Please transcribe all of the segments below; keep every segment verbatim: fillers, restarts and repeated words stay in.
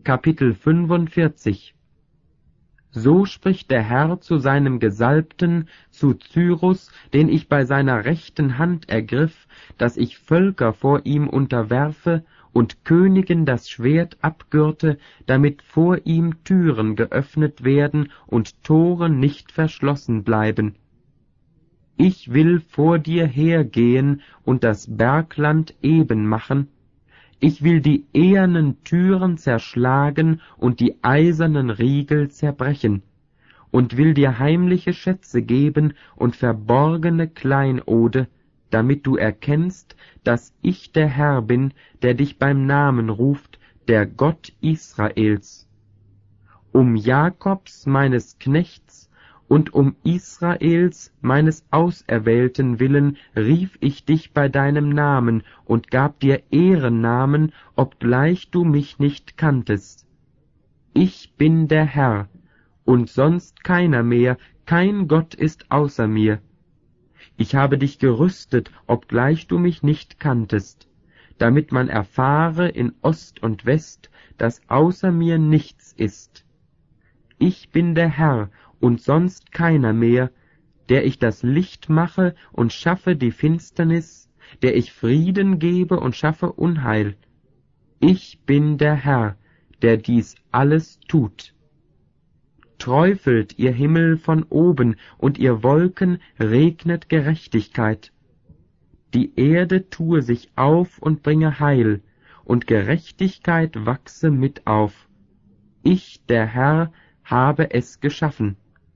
Kapitel fünfundvierzig. So spricht der Herr zu seinem Gesalbten, zu Cyrus, den ich bei seiner rechten Hand ergriff, dass ich Völker vor ihm unterwerfe und Königen das Schwert abgürte, damit vor ihm Türen geöffnet werden und Tore nicht verschlossen bleiben. Ich will vor dir hergehen und das Bergland eben machen. Ich will die ehernen Türen zerschlagen und die eisernen Riegel zerbrechen, und will dir heimliche Schätze geben und verborgene Kleinode, damit du erkennst, dass ich der Herr bin, der dich beim Namen ruft, der Gott Israels. Um Jakobs, meines Knechts, und um Israels, meines Auserwählten willen, rief ich dich bei deinem Namen und gab dir Ehrennamen, obgleich du mich nicht kanntest. Ich bin der Herr, und sonst keiner mehr, kein Gott ist außer mir. Ich habe dich gerüstet, obgleich du mich nicht kanntest, damit man erfahre in Ost und West, dass außer mir nichts ist. Ich bin der Herr, und sonst keiner mehr, der ich das Licht mache und schaffe die Finsternis, der ich Frieden gebe und schaffe Unheil. Ich bin der Herr, der dies alles tut. Träufelt, ihr Himmel von oben, und ihr Wolken, regnet Gerechtigkeit. Die Erde tue sich auf und bringe Heil, und Gerechtigkeit wachse mit auf. Ich, der Herr, habe es geschaffen.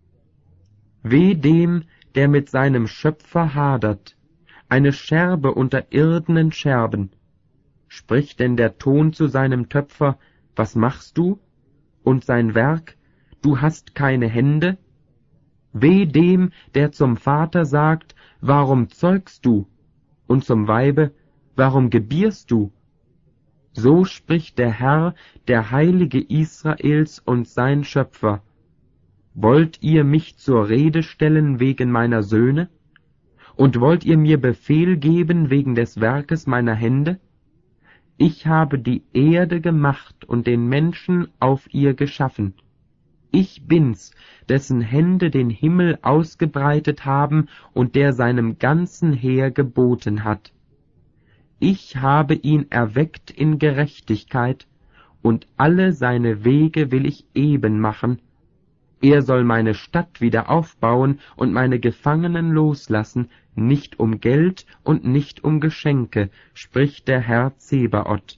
Weh dem, der mit seinem Schöpfer hadert, eine Scherbe unter irdenen Scherben. Spricht denn der Ton zu seinem Töpfer, was machst du? Und sein Werk, du hast keine Hände? Weh dem, der zum Vater sagt, warum zeugst du? Und zum Weibe, warum gebierst du? So spricht der Herr, der Heilige Israels und sein Schöpfer. Wollt ihr mich zur Rede stellen wegen meiner Söhne? Und wollt ihr mir Befehl geben wegen des Werkes meiner Hände? Ich habe die Erde gemacht und den Menschen auf ihr geschaffen. Ich bin's, dessen Hände den Himmel ausgebreitet haben und der seinem ganzen Heer geboten hat. Ich habe ihn erweckt in Gerechtigkeit, und alle seine Wege will ich eben machen. Er soll meine Stadt wieder aufbauen und meine Gefangenen loslassen, nicht um Geld und nicht um Geschenke, spricht der Herr Zebaoth.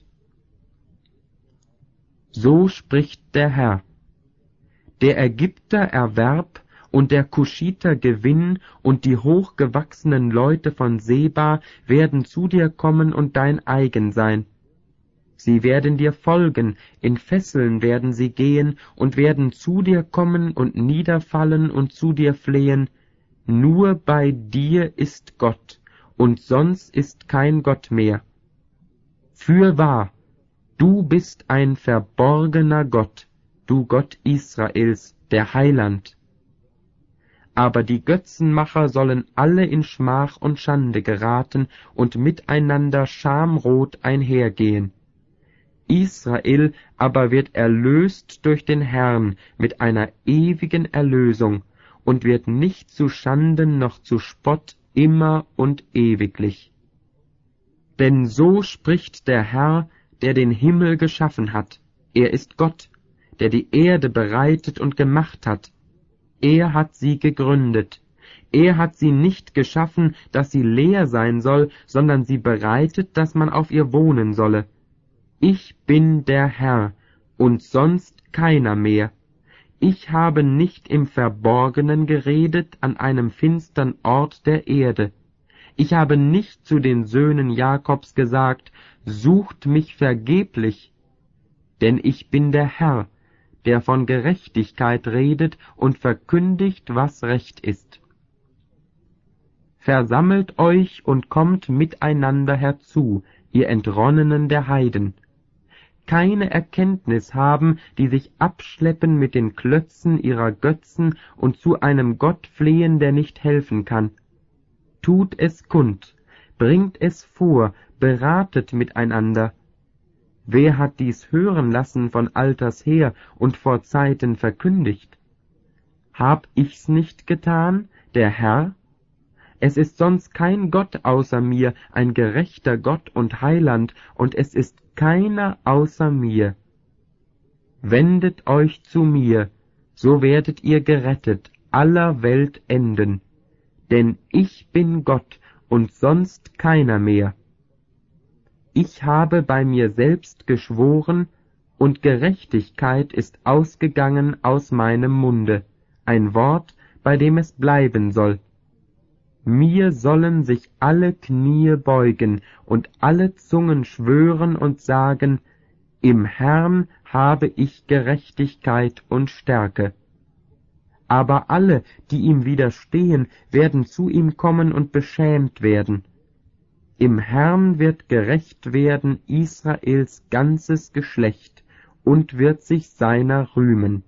So spricht der Herr. Der Ägypter Erwerb und der Kuschiter Gewinn und die hochgewachsenen Leute von Seba werden zu dir kommen und dein eigen sein. Sie werden dir folgen, in Fesseln werden sie gehen und werden zu dir kommen und niederfallen und zu dir flehen. Nur bei dir ist Gott, und sonst ist kein Gott mehr. Fürwahr, du bist ein verborgener Gott, du Gott Israels, der Heiland. Aber die Götzenmacher sollen alle in Schmach und Schande geraten und miteinander schamrot einhergehen. Israel aber wird erlöst durch den Herrn mit einer ewigen Erlösung und wird nicht zu Schanden noch zu Spott immer und ewiglich. Denn so spricht der Herr, der den Himmel geschaffen hat. Er ist Gott, der die Erde bereitet und gemacht hat. Er hat sie gegründet. Er hat sie nicht geschaffen, dass sie leer sein soll, sondern sie bereitet, dass man auf ihr wohnen solle. Ich bin der Herr, und sonst keiner mehr. Ich habe nicht im Verborgenen geredet an einem finstern Ort der Erde. Ich habe nicht zu den Söhnen Jakobs gesagt, sucht mich vergeblich. Denn ich bin der Herr, der von Gerechtigkeit redet und verkündigt, was recht ist. Versammelt euch und kommt miteinander herzu, ihr Entronnenen der Heiden. Keine Erkenntnis haben, die sich abschleppen mit den Klötzen ihrer Götzen und zu einem Gott flehen, der nicht helfen kann. Tut es kund, bringt es vor, beratet miteinander. Wer hat dies hören lassen von alters her und vor Zeiten verkündigt? Hab ich's nicht getan, der Herr? Es ist sonst kein Gott außer mir, ein gerechter Gott und Heiland, und es ist keiner außer mir. Wendet euch zu mir, so werdet ihr gerettet aller Welt enden, denn ich bin Gott und sonst keiner mehr. Ich habe bei mir selbst geschworen, und Gerechtigkeit ist ausgegangen aus meinem Munde, ein Wort, bei dem es bleiben soll. Mir sollen sich alle Knie beugen und alle Zungen schwören und sagen, im Herrn habe ich Gerechtigkeit und Stärke. Aber alle, die ihm widerstehen, werden zu ihm kommen und beschämt werden. Im Herrn wird gerecht werden Israels ganzes Geschlecht und wird sich seiner rühmen.